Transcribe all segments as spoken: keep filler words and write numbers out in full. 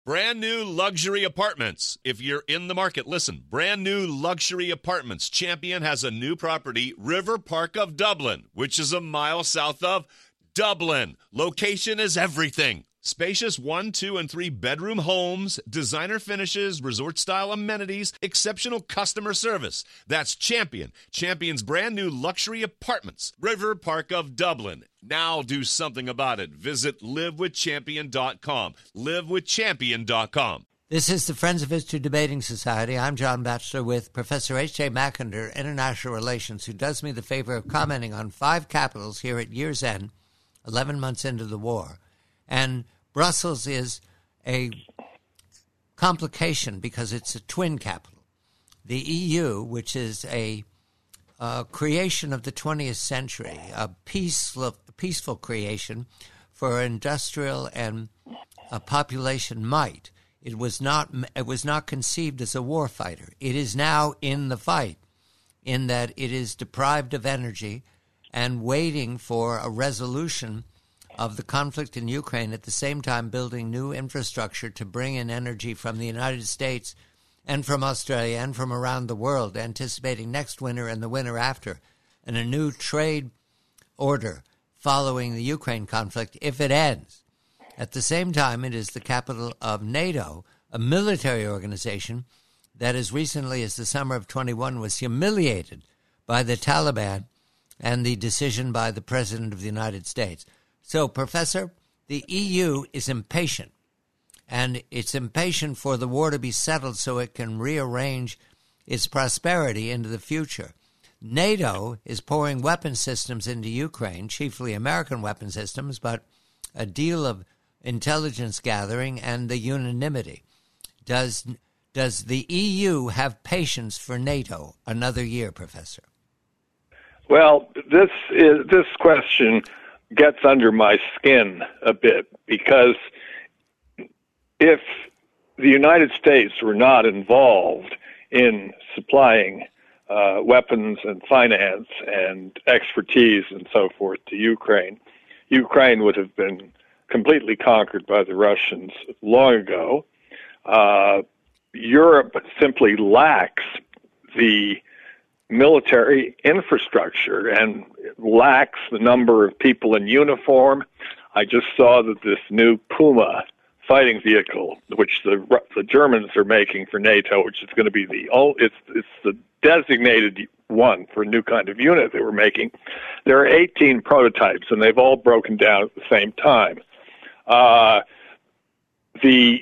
Brand new luxury apartments. If you're in the market, listen. Brand new luxury apartments. Champion has a new property, River Park of Dublin, which is a mile south of Dublin. Location is everything. Spacious one, two, and three bedroom homes, designer finishes, resort-style amenities, exceptional customer service. That's Champion. Champion's brand new luxury apartments, River Park of Dublin. Now do something about it. Visit live with champion dot com. live with champion dot com. This is the Friends of History Debating Society. I'm John Batchelor with Professor H J Mackinder, International Relations, who does me the favor of commenting on five capitals here at year's end, eleven months into the war. And Brussels is a complication because it's a twin capital. The E U, which is a uh, creation of the twentieth century, a peaceful, peaceful creation for industrial and uh, population might. It was not. It was not conceived as a war fighter. It is now in the fight, in that it is deprived of energy and waiting for a resolution of the conflict in Ukraine, at the same time building new infrastructure to bring in energy from the United States and from Australia and from around the world, anticipating next winter and the winter after, and a new trade order following the Ukraine conflict if it ends. At the same time, it is the capital of NATO, a military organization that as recently as the summer of twenty-one was humiliated by the Taliban and the decision by the President of the United States. So, Professor, the E U is impatient, and it's impatient for the war to be settled so it can rearrange its prosperity into the future. NATO is pouring weapon systems into Ukraine, chiefly American weapon systems, but a deal of intelligence gathering and the unanimity. Does, does the E U have patience for NATO another year, Professor? Well, this is this question gets under my skin a bit, because if the United States were not involved in supplying uh, weapons and finance and expertise and so forth to Ukraine, Ukraine would have been completely conquered by the Russians long ago. Uh, Europe simply lacks the military infrastructure and lacks the number of people in uniform. I just saw that this new Puma fighting vehicle, which the the Germans are making for NATO, which is going to be the only, it's it's the designated one for a new kind of unit they were making. There are eighteen prototypes, and they've all broken down at the same time. Uh, the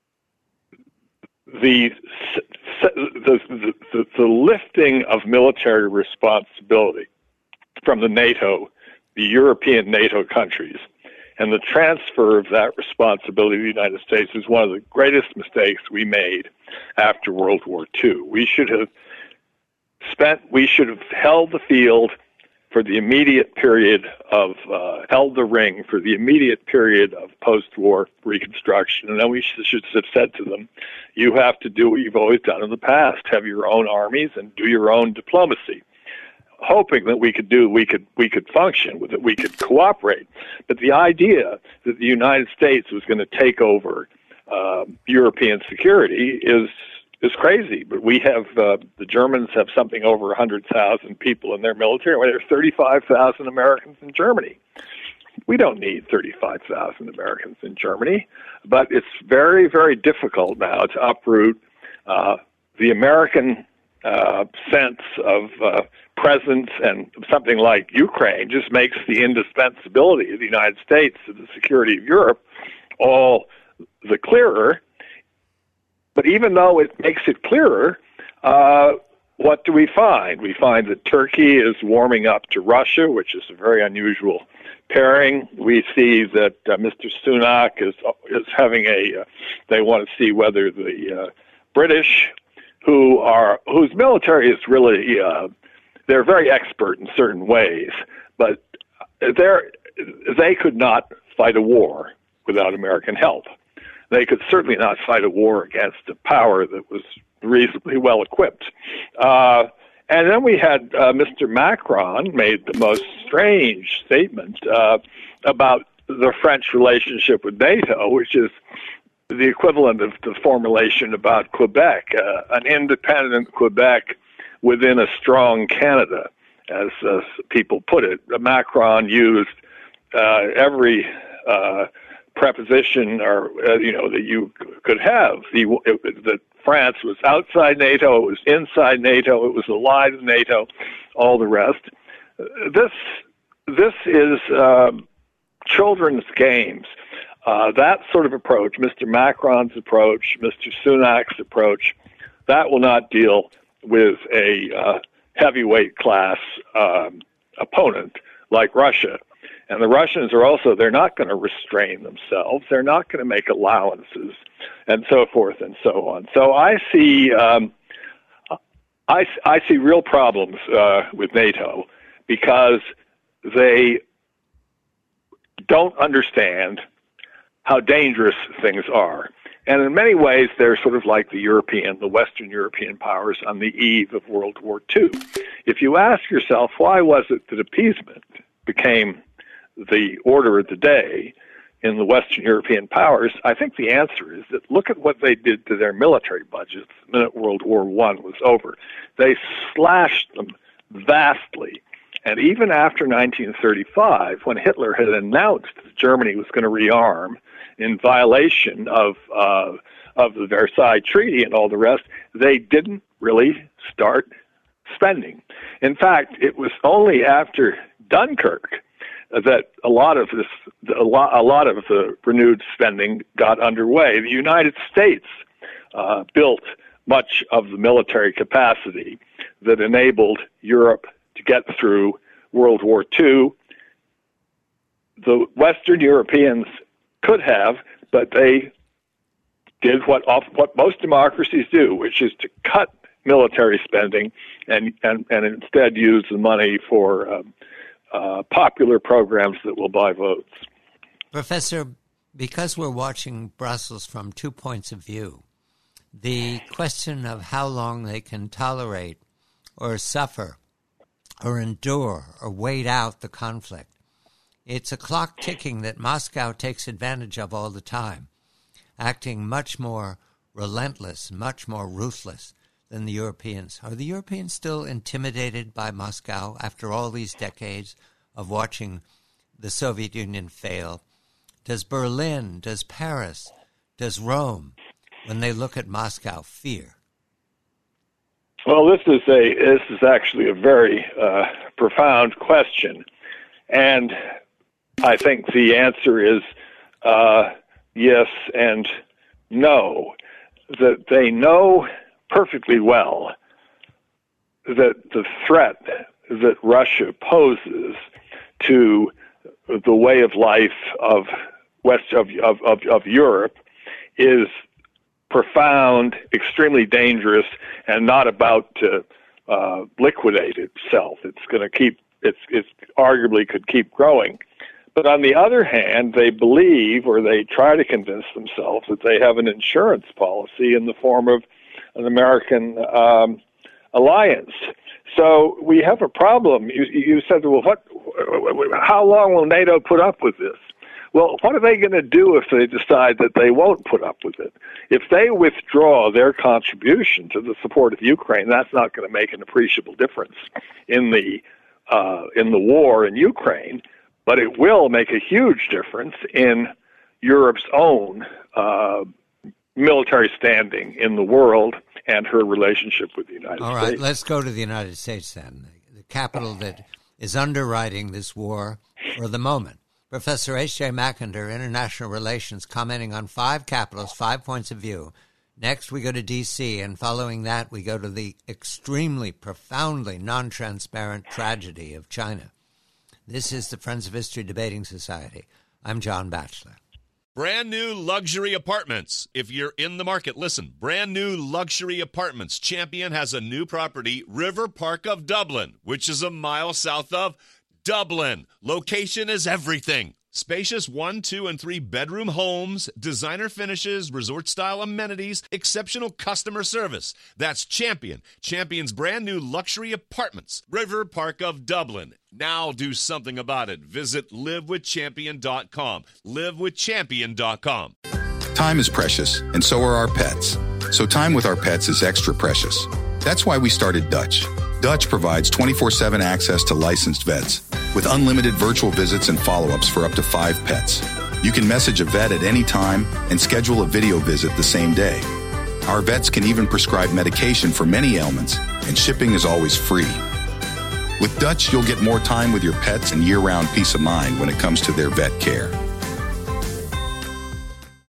the The, the, the, the lifting of military responsibility from the NATO, the European NATO countries, and the transfer of that responsibility to the United States is one of the greatest mistakes we made after World War Two. We should have spent, we should have held the field for the immediate period of, uh, held the ring for the immediate period of post-war reconstruction. And then we should, should have said to them, you have to do what you've always done in the past, have your own armies and do your own diplomacy, hoping that we could do, we could, we could function, that we could cooperate. But the idea that the United States was going to take over uh, European security is is crazy. But we have, uh, the Germans have something over one hundred thousand people in their military. Well, there are thirty-five thousand Americans in Germany. We don't need thirty-five thousand Americans in Germany, but it's very, very difficult now to uproot uh, the American uh, sense of uh, presence, and something like Ukraine just makes the indispensability of the United States to the security of Europe all the clearer. But even though it makes it clearer, uh, what do we find? We find that Turkey is warming up to Russia, which is a very unusual pairing. We see that uh, Mister Sunak is is having a. Uh, they want to see whether the uh, British, who are whose military is really uh, they're very expert in certain ways, but they're they could not fight a war without American help. They could certainly not fight a war against a power that was reasonably well equipped. Uh, and then we had uh, Mister Macron made the most strange statement uh, about the French relationship with NATO, which is the equivalent of the formulation about Quebec, uh, an independent Quebec within a strong Canada, as uh, people put it. Macron used uh, every uh, preposition, or uh, you know, that you could have. He, it, that France was outside NATO, it was inside NATO, it was allied with NATO, all the rest. Uh, this this is uh, children's games. Uh, that sort of approach, Mister Macron's approach, Mister Sunak's approach, that will not deal with a uh, heavyweight class um, opponent like Russia. And the Russians are also, they're not going to restrain themselves. They're not going to make allowances and so forth and so on. So I see, um, I, I see real problems uh, with NATO because they don't understand how dangerous things are. And in many ways, they're sort of like the European, the Western European powers on the eve of World War Two. If you ask yourself, why was it that appeasement became the order of the day in the Western European powers, I think the answer is that look at what they did to their military budgets the minute World War One was over. They slashed them vastly. And even after nineteen thirty-five, when Hitler had announced that Germany was going to rearm in violation of uh, of the Versailles Treaty and all the rest, they didn't really start spending. In fact, it was only after Dunkirk that a lot of this, a lot, a lot of the renewed spending got underway. The United States uh, built much of the military capacity that enabled Europe to get through World War Two. The Western Europeans could have, but they did what what most democracies do, which is to cut military spending and and, and instead use the money for um, uh, popular programs that will buy votes. Professor, because we're watching Brussels from two points of view, the question of how long they can tolerate or suffer or endure or wait out the conflict, it's a clock ticking that Moscow takes advantage of all the time, acting much more relentless, much more ruthless than the Europeans. Are the Europeans still intimidated by Moscow after all these decades of watching the Soviet Union fail? Does Berlin, does Paris, does Rome, when they look at Moscow, fear? Well, this is a this is actually a very uh, profound question, and I think the answer is uh, yes and no. That they know perfectly well that the threat that Russia poses to the way of life of west of of, of, of Europe is profound, extremely dangerous, and not about to uh, liquidate itself. It's going to keep. It's it's arguably could keep growing. But on the other hand, they believe, or they try to convince themselves, that they have an insurance policy in the form of an American um, alliance. So we have a problem. You, you said, well, what? How long will NATO put up with this? Well, what are they going to do if they decide that they won't put up with it? If they withdraw their contribution to the support of Ukraine, that's not going to make an appreciable difference in the uh, in the war in Ukraine. But it will make a huge difference in Europe's own uh, military standing in the world and her relationship with the United All States. All right, let's go to the United States then, the capital that is underwriting this war for the moment. Professor H J McIntyre, International Relations, commenting on five capitals, five points of view. Next, we go to D C, and following that, we go to the extremely, profoundly non-transparent tragedy of China. This is the Friends of History Debating Society. I'm John Batchelor. Brand new luxury apartments. If you're in the market, listen. Brand new luxury apartments. Champion has a new property, River Park of Dublin, which is a mile south of Dublin. Location is everything. Spacious one, two, and three bedroom homes, designer finishes, resort-style amenities, exceptional customer service. That's Champion. Champion's brand new luxury apartments, River Park of Dublin. Now do something about it. Visit live with champion dot com. live with champion dot com. Time is precious, and so are our pets. So time with our pets is extra precious. That's why we started Dutch. Dutch provides twenty-four seven access to licensed vets with unlimited virtual visits and follow-ups for up to five pets. You can message a vet at any time and schedule a video visit the same day. Our vets can even prescribe medication for many ailments, and shipping is always free. With Dutch, you'll get more time with your pets and year-round peace of mind when it comes to their vet care.